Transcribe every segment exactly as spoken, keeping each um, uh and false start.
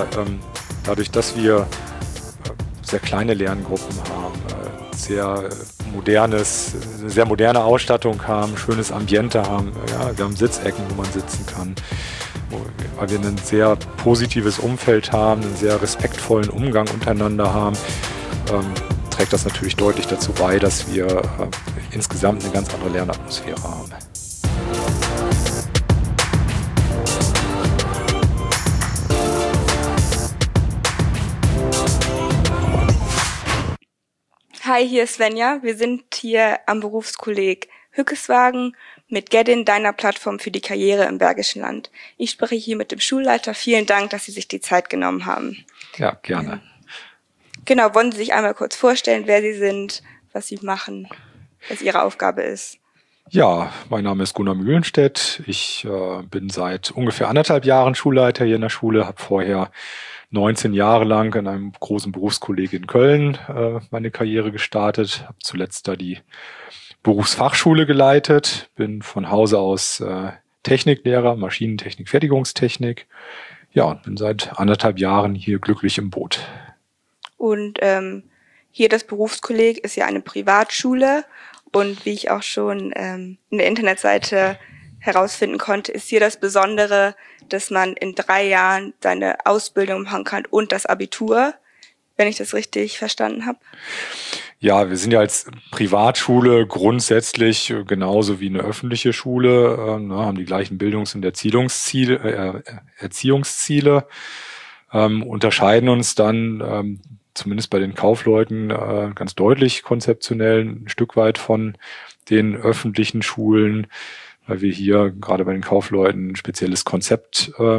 ähm, dadurch, dass wir äh, sehr kleine Lerngruppen haben, äh, sehr modernes, eine sehr moderne Ausstattung haben, schönes Ambiente haben, ja, wir haben Sitzecken, wo man sitzen kann, wo, weil wir ein sehr positives Umfeld haben, einen sehr respektvollen Umgang untereinander haben, ähm, trägt das natürlich deutlich dazu bei, dass wir äh, insgesamt eine ganz andere Lernatmosphäre haben. Hi, hier ist Svenja. Wir sind hier am Berufskolleg Hückeswagen mit Geddin, deiner Plattform für die Karriere im Bergischen Land. Ich spreche hier mit dem Schulleiter. Vielen Dank, dass Sie sich die Zeit genommen haben. Ja, gerne. Genau, wollen Sie sich einmal kurz vorstellen, wer Sie sind, was Sie machen, was Ihre Aufgabe ist? Ja, mein Name ist Gunnar Mühlenstedt. Ich äh, bin seit ungefähr anderthalb Jahren Schulleiter hier in der Schule, habe vorher neunzehn Jahre lang in einem großen Berufskolleg in Köln äh, meine Karriere gestartet, habe zuletzt da die Berufsfachschule geleitet, bin von Hause aus äh, Techniklehrer, Maschinentechnik, Fertigungstechnik. Ja, und bin seit anderthalb Jahren hier glücklich im Boot. Und ähm, hier das Berufskolleg ist ja eine Privatschule und wie ich auch schon ähm, in der Internetseite herausfinden konnte, ist hier das Besondere, dass man in drei Jahren seine Ausbildung machen kann und das Abitur, wenn ich das richtig verstanden habe. Ja, wir sind ja als Privatschule grundsätzlich genauso wie eine öffentliche Schule, äh, ne, haben die gleichen Bildungs- und Erziehungsziele, äh, Erziehungsziele ähm, unterscheiden uns dann ähm, zumindest bei den Kaufleuten äh, ganz deutlich konzeptionell ein Stück weit von den öffentlichen Schulen, weil wir hier gerade bei den Kaufleuten ein spezielles Konzept äh,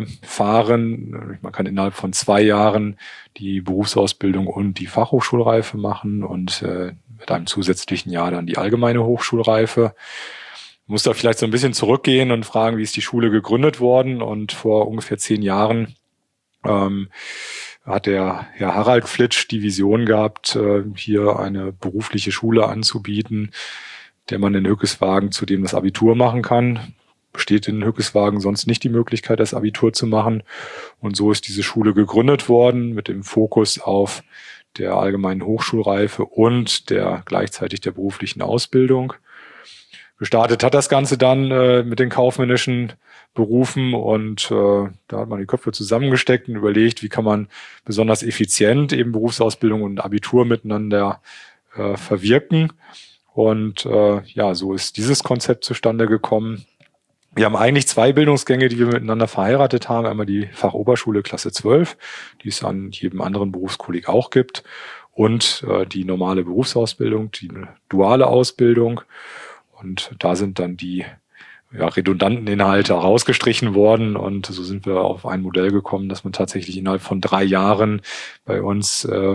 fahren. Man kann innerhalb von zwei Jahren die Berufsausbildung und die Fachhochschulreife machen und äh, mit einem zusätzlichen Jahr dann die allgemeine Hochschulreife. Ich muss da vielleicht so ein bisschen zurückgehen und fragen, wie ist die Schule gegründet worden? Und vor ungefähr zehn Jahren ähm, hat der Herr Harald Flitsch die Vision gehabt, äh, hier eine berufliche Schule anzubieten, der man in Hückeswagen zudem das Abitur machen kann. Besteht in Hückeswagen sonst nicht die Möglichkeit, das Abitur zu machen. Und so ist diese Schule gegründet worden mit dem Fokus auf der allgemeinen Hochschulreife und der gleichzeitig der beruflichen Ausbildung. Gestartet hat das Ganze dann äh, mit den kaufmännischen Berufen und äh, da hat man die Köpfe zusammengesteckt und überlegt, wie kann man besonders effizient eben Berufsausbildung und Abitur miteinander äh, verwirken. Und äh, ja, so ist dieses Konzept zustande gekommen. Wir haben eigentlich zwei Bildungsgänge, die wir miteinander verheiratet haben. Einmal die Fachoberschule Klasse zwölf, die es an jedem anderen Berufskolleg auch gibt, und äh, die normale Berufsausbildung, die duale Ausbildung. Und da sind dann die ja, redundanten Inhalte rausgestrichen worden. Und so sind wir auf ein Modell gekommen, dass man tatsächlich innerhalb von drei Jahren bei uns äh,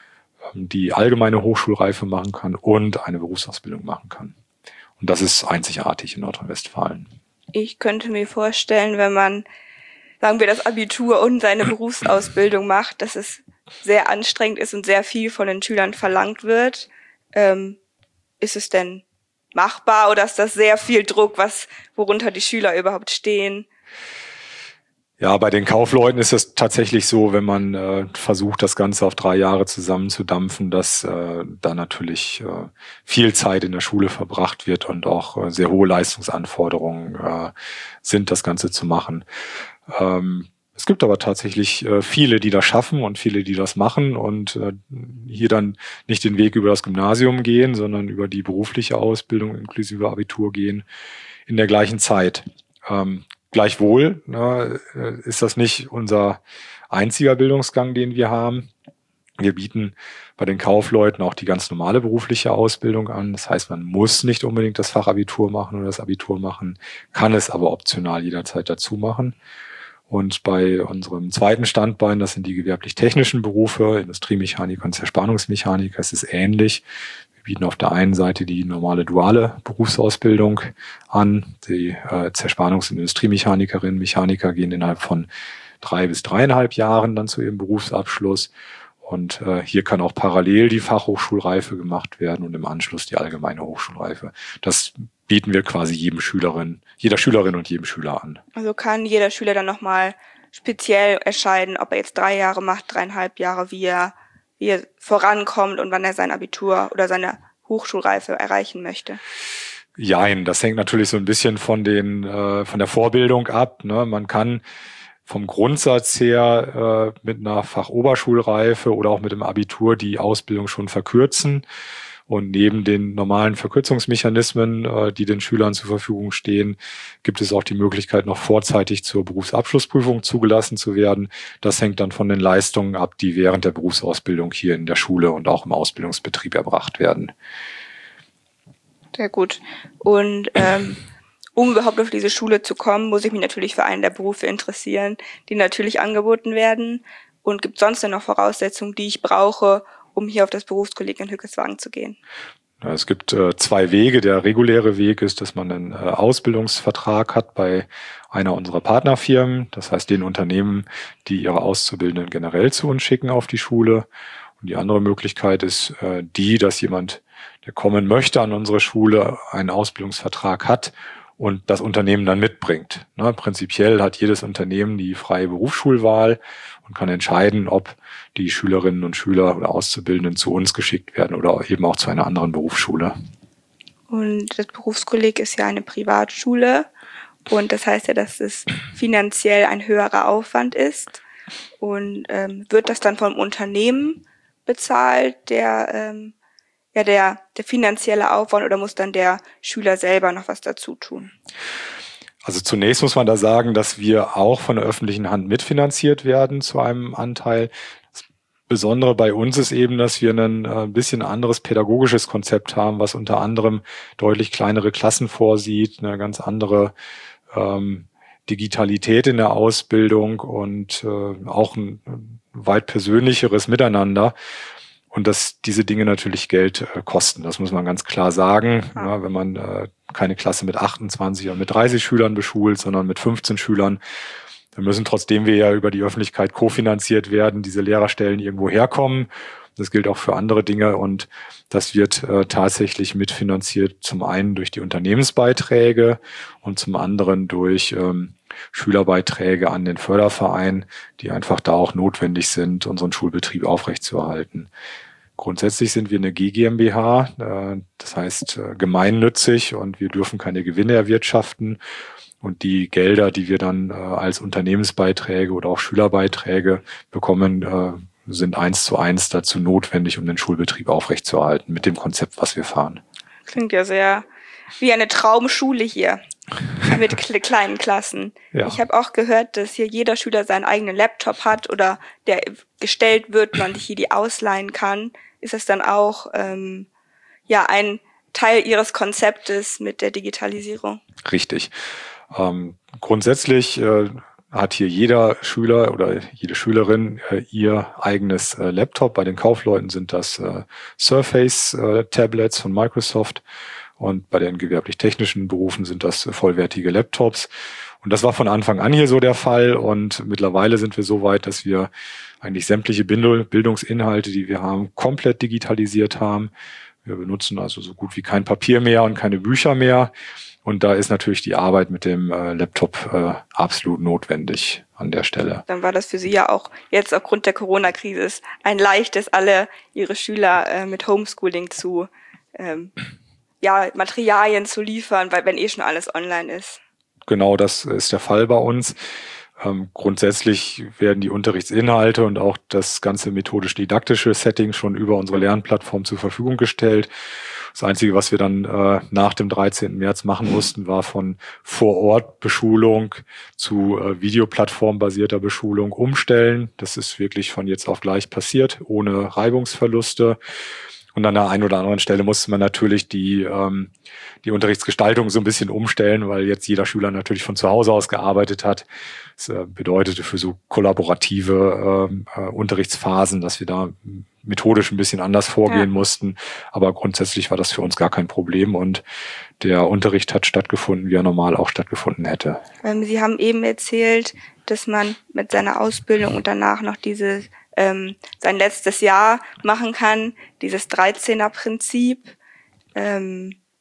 die allgemeine Hochschulreife machen kann und eine Berufsausbildung machen kann. Und das ist einzigartig in Nordrhein-Westfalen. Ich könnte mir vorstellen, wenn man, sagen wir, das Abitur und seine Berufsausbildung macht, dass es sehr anstrengend ist und sehr viel von den Schülern verlangt wird. Ähm, ist es denn machbar oder ist das sehr viel Druck, was worunter die Schüler überhaupt stehen? Ja, bei den Kaufleuten ist es tatsächlich so, wenn man äh, versucht, das Ganze auf drei Jahre zusammenzudampfen, dass äh, da natürlich äh, viel Zeit in der Schule verbracht wird und auch äh, sehr hohe Leistungsanforderungen äh, sind, das Ganze zu machen. Ähm, es gibt aber tatsächlich äh, viele, die das schaffen und viele, die das machen und äh, hier dann nicht den Weg über das Gymnasium gehen, sondern über die berufliche Ausbildung inklusive Abitur gehen in der gleichen Zeit. Ähm, Gleichwohl ne, ist das nicht unser einziger Bildungsgang, den wir haben. Wir bieten bei den Kaufleuten auch die ganz normale berufliche Ausbildung an. Das heißt, man muss nicht unbedingt das Fachabitur machen oder das Abitur machen, kann es aber optional jederzeit dazu machen. Und bei unserem zweiten Standbein, das sind die gewerblich-technischen Berufe, Industriemechaniker und Zerspannungsmechaniker, es ist ähnlich. Wir bieten auf der einen Seite die normale duale Berufsausbildung an. Die äh, Zerspannungs- und Industriemechaniker,innen Mechaniker gehen innerhalb von drei bis dreieinhalb Jahren dann zu ihrem Berufsabschluss. Und äh, hier kann auch parallel die Fachhochschulreife gemacht werden und im Anschluss die allgemeine Hochschulreife. Das bieten wir quasi jedem Schülerin, jeder Schülerin und jedem Schüler an. Also kann jeder Schüler dann nochmal speziell entscheiden, ob er jetzt drei Jahre macht, dreieinhalb Jahre, wie er, wie er vorankommt und wann er sein Abitur oder seine Hochschulreife erreichen möchte? Jein, das hängt natürlich so ein bisschen von den äh, von der Vorbildung ab. Ne? Man kann vom Grundsatz her äh, mit einer Fachoberschulreife oder auch mit dem Abitur die Ausbildung schon verkürzen. Und neben den normalen Verkürzungsmechanismen, äh, die den Schülern zur Verfügung stehen, gibt es auch die Möglichkeit, noch vorzeitig zur Berufsabschlussprüfung zugelassen zu werden. Das hängt dann von den Leistungen ab, die während der Berufsausbildung hier in der Schule und auch im Ausbildungsbetrieb erbracht werden. Sehr gut. Und ähm, um überhaupt auf diese Schule zu kommen, muss ich mich natürlich für einen der Berufe interessieren, die natürlich angeboten werden. Und gibt es sonst noch Voraussetzungen, die ich brauche, um hier auf das Berufskolleg in Hückeswagen zu gehen? Ja, es gibt äh, zwei Wege. Der reguläre Weg ist, dass man einen äh, Ausbildungsvertrag hat bei einer unserer Partnerfirmen. Das heißt, den Unternehmen, die ihre Auszubildenden generell zu uns schicken auf die Schule. Und die andere Möglichkeit ist äh, die, dass jemand, der kommen möchte an unsere Schule, einen Ausbildungsvertrag hat und das Unternehmen dann mitbringt. Ne, prinzipiell hat jedes Unternehmen die freie Berufsschulwahl und kann entscheiden, ob die Schülerinnen und Schüler oder Auszubildenden zu uns geschickt werden oder eben auch zu einer anderen Berufsschule. Und das Berufskolleg ist ja eine Privatschule und das heißt ja, dass es finanziell ein höherer Aufwand ist. Und ähm, wird das dann vom Unternehmen bezahlt, der ähm, ja der der finanzielle Aufwand, oder muss dann der Schüler selber noch was dazu tun? Also zunächst muss man da sagen, dass wir auch von der öffentlichen Hand mitfinanziert werden zu einem Anteil. Das Besondere bei uns ist eben, dass wir ein äh, bisschen anderes pädagogisches Konzept haben, was unter anderem deutlich kleinere Klassen vorsieht, eine ganz andere ähm, Digitalität in der Ausbildung und äh, auch ein, ein weit persönlicheres Miteinander. Und dass diese Dinge natürlich Geld äh, kosten, das muss man ganz klar sagen. Ja. Ja, wenn man äh, keine Klasse mit achtundzwanzig oder mit dreißig Schülern beschult, sondern mit fünfzehn Schülern, dann müssen, trotzdem wir ja über die Öffentlichkeit kofinanziert werden, diese Lehrerstellen irgendwo herkommen. Das gilt auch für andere Dinge und das wird äh, tatsächlich mitfinanziert, zum einen durch die Unternehmensbeiträge und zum anderen durch ähm, Schülerbeiträge an den Förderverein, die einfach da auch notwendig sind, unseren Schulbetrieb aufrechtzuerhalten. Grundsätzlich sind wir eine G GmbH, äh, das heißt äh, gemeinnützig, und wir dürfen keine Gewinne erwirtschaften. Und die Gelder, die wir dann äh, als Unternehmensbeiträge oder auch Schülerbeiträge bekommen, äh, sind eins zu eins dazu notwendig, um den Schulbetrieb aufrechtzuerhalten mit dem Konzept, was wir fahren. Klingt ja sehr wie eine Traumschule hier mit kleinen Klassen. Ja. Ich habe auch gehört, dass hier jeder Schüler seinen eigenen Laptop hat oder der gestellt wird, man hier die ausleihen kann. Ist das dann auch ähm, ja ein Teil Ihres Konzeptes mit der Digitalisierung? Richtig. Ähm, grundsätzlich äh, hat hier jeder Schüler oder jede Schülerin äh, ihr eigenes äh, Laptop. Bei den Kaufleuten sind das äh, Surface-Tablets äh, von Microsoft und bei den gewerblich-technischen Berufen sind das äh, vollwertige Laptops. Und das war von Anfang an hier so der Fall und mittlerweile sind wir so weit, dass wir eigentlich sämtliche Bildungsinhalte, die wir haben, komplett digitalisiert haben. Wir benutzen also so gut wie kein Papier mehr und keine Bücher mehr. Und da ist natürlich die Arbeit mit dem äh, Laptop äh, absolut notwendig an der Stelle. Dann war das für Sie ja auch jetzt aufgrund der Corona-Krise ein leichtes, alle Ihre Schüler äh, mit Homeschooling zu ähm, ja Materialien zu liefern, weil wenn eh schon alles online ist. Genau, das ist der Fall bei uns. Ähm, grundsätzlich werden die Unterrichtsinhalte und auch das ganze methodisch-didaktische Setting schon über unsere Lernplattform zur Verfügung gestellt. Das Einzige, was wir dann äh, nach dem dreizehnten März machen mussten, war von Vor-Ort-Beschulung zu äh, Videoplattform-basierter Beschulung umstellen. Das ist wirklich von jetzt auf gleich passiert, ohne Reibungsverluste. Und an der einen oder anderen Stelle musste man natürlich die ähm, die Unterrichtsgestaltung so ein bisschen umstellen, weil jetzt jeder Schüler natürlich von zu Hause aus gearbeitet hat. Das äh, bedeutete für so kollaborative äh, äh, Unterrichtsphasen, dass wir da methodisch ein bisschen anders vorgehen ja. mussten. Aber grundsätzlich war das für uns gar kein Problem und der Unterricht hat stattgefunden, wie er normal auch stattgefunden hätte. Sie haben eben erzählt, dass man mit seiner Ausbildung und danach noch diese ähm, sein letztes Jahr machen kann, dieses dreizehner Prinzip. Ähm,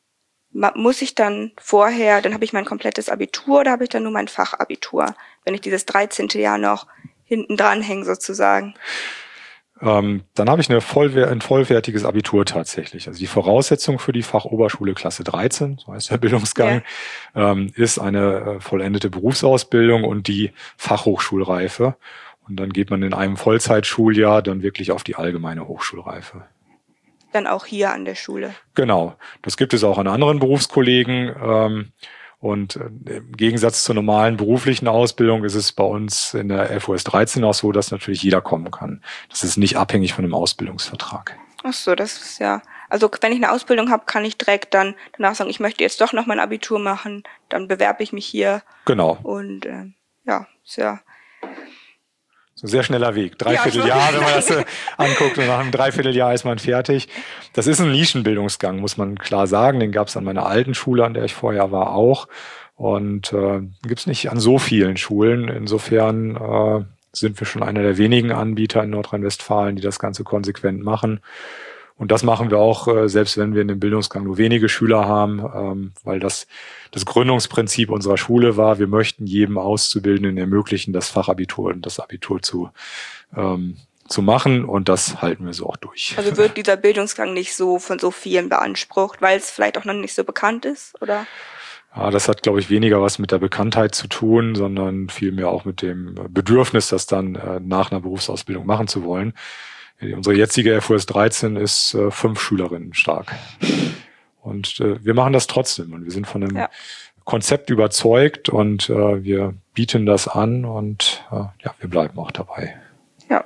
muss ich dann vorher, dann habe ich mein komplettes Abitur oder habe ich dann nur mein Fachabitur, wenn ich dieses dreizehnte Jahr noch hinten dran hänge sozusagen? Ähm, dann habe ich eine vollwer- ein vollwertiges Abitur tatsächlich. Also die Voraussetzung für die Fachoberschule Klasse dreizehn, so heißt der Bildungsgang, ja. ähm, ist eine äh, vollendete Berufsausbildung und die Fachhochschulreife. Und dann geht man in einem Vollzeitschuljahr dann wirklich auf die allgemeine Hochschulreife. Dann auch hier an der Schule? Genau. Das gibt es auch an anderen Berufskollegen. Ähm, Und im Gegensatz zur normalen beruflichen Ausbildung ist es bei uns in der F O S dreizehn auch so, dass natürlich jeder kommen kann. Das ist nicht abhängig von einem Ausbildungsvertrag. Ach so, das ist ja, also wenn ich eine Ausbildung habe, kann ich direkt dann danach sagen, ich möchte jetzt doch noch mein Abitur machen, dann bewerbe ich mich hier. Genau. Und äh, ja, ist ja so ein sehr schneller Weg. Dreivierteljahr, ja, wenn man das äh, anguckt, und nach einem Dreivierteljahr ist man fertig. Das ist ein Nischenbildungsgang, muss man klar sagen. Den gab es an meiner alten Schule, an der ich vorher war, auch. Und äh, gibt es nicht an so vielen Schulen. Insofern äh, sind wir schon einer der wenigen Anbieter in Nordrhein-Westfalen, die das Ganze konsequent machen. Und das machen wir auch, äh, selbst wenn wir in dem Bildungsgang nur wenige Schüler haben, ähm, weil das das Gründungsprinzip unserer Schule war, wir möchten jedem Auszubildenden ermöglichen, das Fachabitur und das Abitur zu ähm, zu machen, und das halten wir so auch durch. Also wird dieser Bildungsgang nicht so von so vielen beansprucht, weil es vielleicht auch noch nicht so bekannt ist, oder? Ja, das hat, glaube ich, weniger was mit der Bekanntheit zu tun, sondern vielmehr auch mit dem Bedürfnis, das dann äh, nach einer Berufsausbildung machen zu wollen. Unsere jetzige F O S dreizehn ist äh, fünf Schülerinnen stark. Und äh, wir machen das trotzdem. Und wir sind von dem ja. Konzept überzeugt, und äh, wir bieten das an, und äh, ja, wir bleiben auch dabei. Ja.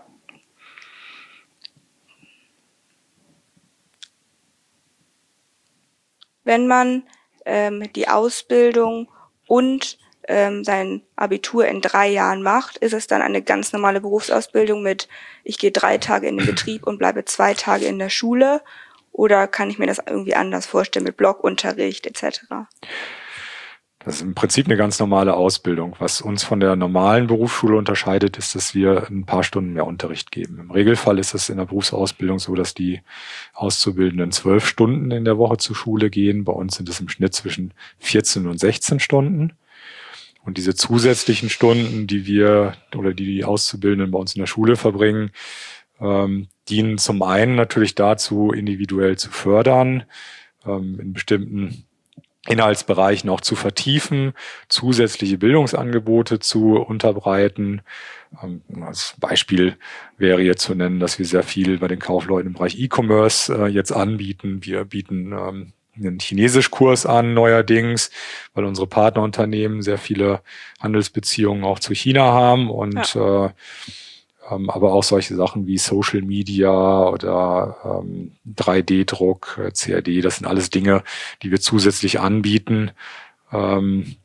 Wenn man ähm, die Ausbildung und ähm, sein Abitur in drei Jahren macht, ist es dann eine ganz normale Berufsausbildung mit, ich gehe drei Tage in den Betrieb und bleibe zwei Tage in der Schule, oder kann ich mir das irgendwie anders vorstellen mit Blockunterricht et cetera? Das ist im Prinzip eine ganz normale Ausbildung. Was uns von der normalen Berufsschule unterscheidet, ist, dass wir ein paar Stunden mehr Unterricht geben. Im Regelfall ist es in der Berufsausbildung so, dass die Auszubildenden zwölf Stunden in der Woche zur Schule gehen. Bei uns sind es im Schnitt zwischen vierzehn und sechzehn Stunden. Und diese zusätzlichen Stunden, die wir oder die die Auszubildenden bei uns in der Schule verbringen, ähm, dienen zum einen natürlich dazu, individuell zu fördern, ähm, in bestimmten Inhaltsbereichen auch zu vertiefen, zusätzliche Bildungsangebote zu unterbreiten. Ähm, als Beispiel wäre jetzt zu nennen, dass wir sehr viel bei den Kaufleuten im Bereich E-Commerce äh, jetzt anbieten. Wir bieten ähm, einen Chinesischkurs an neuerdings, weil unsere Partnerunternehmen sehr viele Handelsbeziehungen auch zu China haben, und ja. äh, ähm, aber auch solche Sachen wie Social Media oder ähm, drei D Druck, äh, C A D, das sind alles Dinge, die wir zusätzlich anbieten ähm,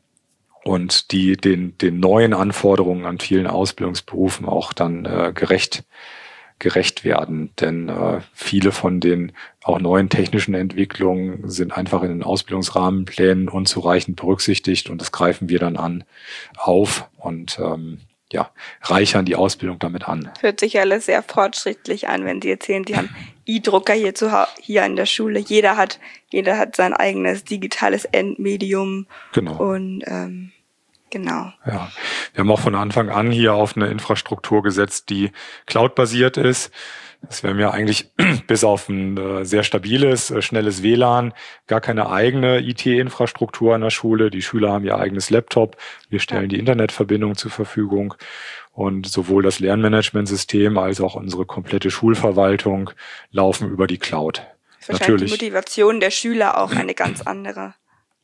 und die den den neuen Anforderungen an vielen Ausbildungsberufen auch dann äh, gerecht gerecht werden, denn äh, viele von den auch neuen technischen Entwicklungen sind einfach in den Ausbildungsrahmenplänen unzureichend berücksichtigt, und das greifen wir dann an auf und ähm, ja, reichern die Ausbildung damit an. Hört sich alles sehr fortschrittlich an, wenn Sie erzählen, Sie haben E-Drucker hier zu hier in der Schule. Jeder hat jeder hat sein eigenes digitales Endmedium. Genau. Und ähm, genau. Ja, wir haben auch von Anfang an hier auf eine Infrastruktur gesetzt, die cloud-basiert ist. Das wäre mir eigentlich bis auf ein äh, sehr stabiles, äh, schnelles W L A N gar keine eigene I T-Infrastruktur an der Schule. Die Schüler haben ihr eigenes Laptop. Wir stellen die Internetverbindung zur Verfügung. Und sowohl das Lernmanagementsystem als auch unsere komplette Schulverwaltung laufen über die Cloud. Ist wahrscheinlich Natürlich. Die Motivation der Schüler auch eine ganz andere.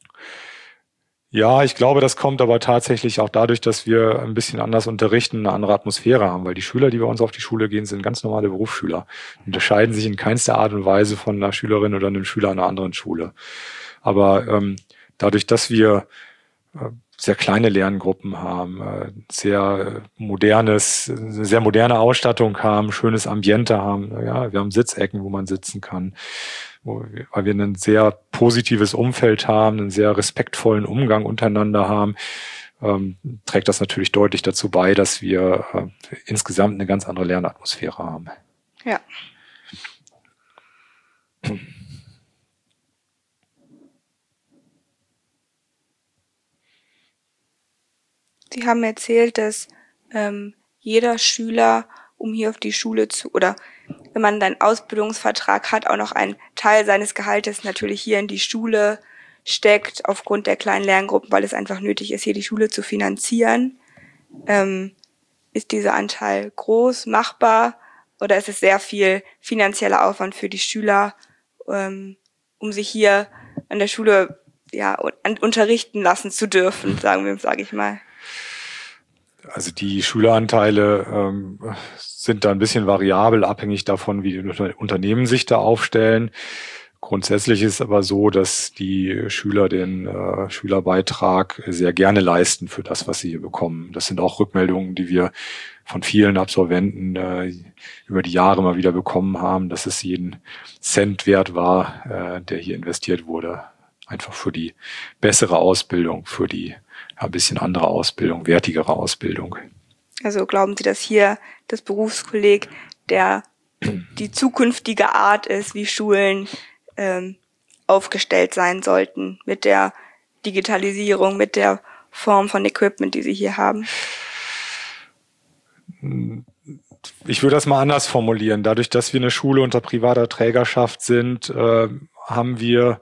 Ja, ich glaube, das kommt aber tatsächlich auch dadurch, dass wir ein bisschen anders unterrichten, eine andere Atmosphäre haben, weil die Schüler, die bei uns auf die Schule gehen, sind ganz normale Berufsschüler, unterscheiden sich in keinster Art und Weise von einer Schülerin oder einem Schüler einer anderen Schule. Aber ähm, dadurch, dass wir äh, sehr kleine Lerngruppen haben, äh, sehr modernes, sehr moderne Ausstattung haben, schönes Ambiente haben, ja, wir haben Sitzecken, wo man sitzen kann, weil wir ein sehr positives Umfeld haben, einen sehr respektvollen Umgang untereinander haben, ähm, trägt das natürlich deutlich dazu bei, dass wir äh, insgesamt eine ganz andere Lernatmosphäre haben. Ja. Sie haben erzählt, dass ähm, jeder Schüler, um hier auf die Schule zu, oder wenn man einen Ausbildungsvertrag hat, auch noch einen Teil seines Gehaltes natürlich hier in die Schule steckt, aufgrund der kleinen Lerngruppen, weil es einfach nötig ist, hier die Schule zu finanzieren. Ähm, ist dieser Anteil groß, machbar, oder ist es sehr viel finanzieller Aufwand für die Schüler, ähm, um sich hier an der Schule ja un- unterrichten lassen zu dürfen, sagen wir, sage ich mal? Also die Schüleranteile ähm, sind da ein bisschen variabel, abhängig davon, wie die Unternehmen sich da aufstellen. Grundsätzlich ist aber so, dass die Schüler den äh, Schülerbeitrag sehr gerne leisten für das, was sie hier bekommen. Das sind auch Rückmeldungen, die wir von vielen Absolventen äh, über die Jahre mal wieder bekommen haben, dass es jeden Cent wert war, äh, der hier investiert wurde. Einfach für die bessere Ausbildung, für die ein bisschen andere Ausbildung, wertigere Ausbildung. Also glauben Sie, dass hier das Berufskolleg der die zukünftige Art ist, wie Schulen ähm, aufgestellt sein sollten mit der Digitalisierung, mit der Form von Equipment, die Sie hier haben? Ich würde das mal anders formulieren. Dadurch, dass wir eine Schule unter privater Trägerschaft sind, äh, haben wir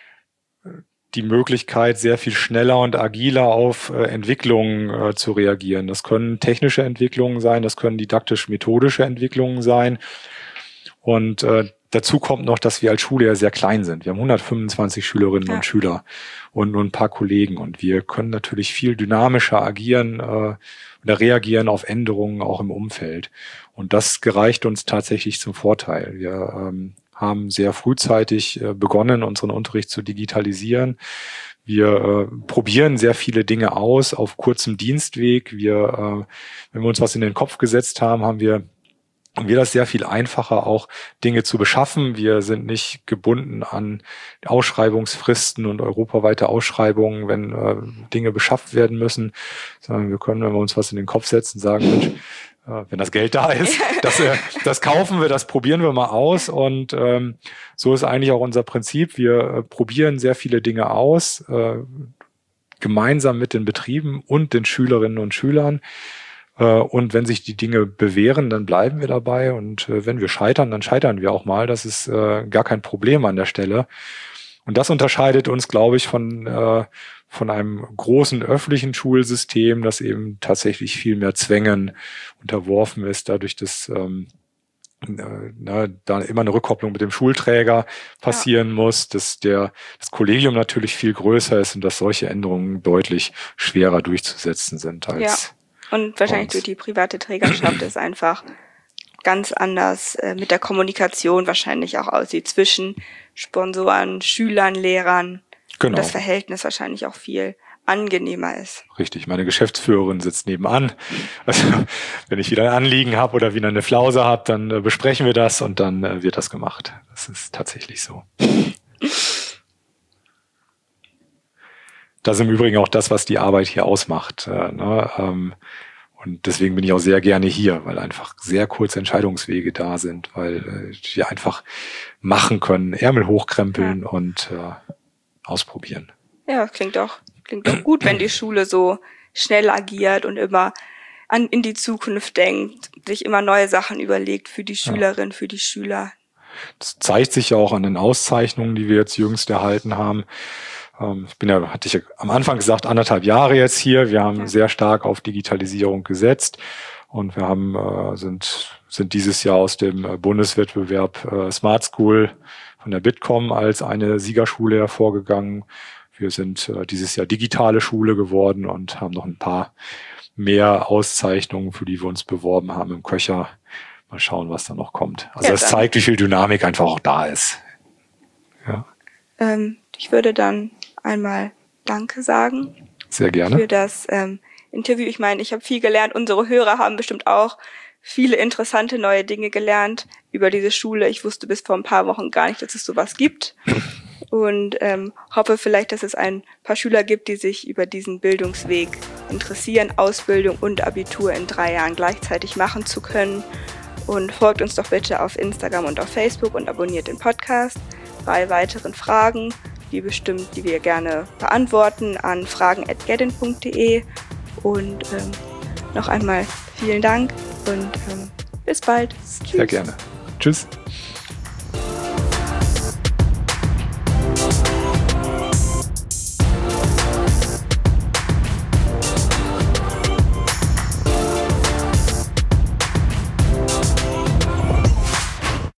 die Möglichkeit, sehr viel schneller und agiler auf äh, Entwicklungen äh, zu reagieren. Das können technische Entwicklungen sein, das können didaktisch-methodische Entwicklungen sein. Und äh, dazu kommt noch, dass wir als Schule ja sehr klein sind. Wir haben hundertfünfundzwanzig Schülerinnen ja. und Schüler und nur ein paar Kollegen. Und wir können natürlich viel dynamischer agieren äh, oder reagieren auf Änderungen auch im Umfeld. Und das gereicht uns tatsächlich zum Vorteil. Wir ähm, haben sehr frühzeitig äh, begonnen, unseren Unterricht zu digitalisieren. Wir äh, probieren sehr viele Dinge aus auf kurzem Dienstweg. Wir, äh, wenn wir uns was in den Kopf gesetzt haben, haben wir haben wir das sehr viel einfacher, auch Dinge zu beschaffen. Wir sind nicht gebunden an Ausschreibungsfristen und europaweite Ausschreibungen, wenn äh, Dinge beschafft werden müssen, sondern wir können, wenn wir uns was in den Kopf setzen, sagen, Mensch, äh, wenn das Geld da ist, das, äh, das kaufen wir, das probieren wir mal aus. Und ähm, so ist eigentlich auch unser Prinzip. Wir äh, probieren sehr viele Dinge aus, äh, gemeinsam mit den Betrieben und den Schülerinnen und Schülern. Und wenn sich die Dinge bewähren, dann bleiben wir dabei. Und wenn wir scheitern, dann scheitern wir auch mal. Das ist gar kein Problem an der Stelle. Und das unterscheidet uns, glaube ich, von, von einem großen öffentlichen Schulsystem, das eben tatsächlich viel mehr Zwängen unterworfen ist, dadurch, dass ähm, na, da immer eine Rückkopplung mit dem Schulträger passieren ja. muss, dass der, das Kollegium natürlich viel größer ist und dass solche Änderungen deutlich schwerer durchzusetzen sind als ja. Und wahrscheinlich durch die private Trägerschaft ist einfach ganz anders äh, mit der Kommunikation wahrscheinlich auch aussieht zwischen Sponsoren, Schülern, Lehrern. Genau. Und das Verhältnis wahrscheinlich auch viel angenehmer ist. Richtig, meine Geschäftsführerin sitzt nebenan. Also wenn ich wieder ein Anliegen habe oder wieder eine Flause habe, dann äh, besprechen wir das und dann äh, wird das gemacht. Das ist tatsächlich so. Das ist im Übrigen auch das, was die Arbeit hier ausmacht. Äh, ne? ähm, und deswegen bin ich auch sehr gerne hier, weil einfach sehr kurze Entscheidungswege da sind, weil äh, wir einfach machen können, Ärmel hochkrempeln ja. und äh, ausprobieren. Ja, das klingt doch, klingt doch gut, wenn die Schule so schnell agiert und immer an in die Zukunft denkt, sich immer neue Sachen überlegt für die Schülerin, ja. für die Schüler. Das zeigt sich ja auch an den Auszeichnungen, die wir jetzt jüngst erhalten haben. Ich bin ja, hatte ich ja am Anfang gesagt, anderthalb Jahre jetzt hier. Wir haben ja. sehr stark auf Digitalisierung gesetzt und wir haben äh, sind sind dieses Jahr aus dem Bundeswettbewerb äh, Smart School von der Bitkom als eine Siegerschule hervorgegangen. Wir sind äh, dieses Jahr digitale Schule geworden und haben noch ein paar mehr Auszeichnungen, für die wir uns beworben haben im Köcher. Mal schauen, was da noch kommt. Also ja, das zeigt, wie viel Dynamik einfach auch da ist. Ja. Ähm, ich würde dann einmal Danke sagen. Sehr gerne. Für das ähm, Interview. Ich meine, ich habe viel gelernt. Unsere Hörer haben bestimmt auch viele interessante neue Dinge gelernt über diese Schule. Ich wusste bis vor ein paar Wochen gar nicht, dass es sowas gibt. Und ähm, hoffe vielleicht, dass es ein paar Schüler gibt, die sich über diesen Bildungsweg interessieren, Ausbildung und Abitur in drei Jahren gleichzeitig machen zu können. Und folgt uns doch bitte auf Instagram und auf Facebook und abonniert den Podcast. Bei weiteren Fragen, die bestimmt, die wir gerne beantworten, an fragen at getin punkt de Und ähm, noch einmal vielen Dank und ähm, bis bald. Sehr gerne. Tschüss.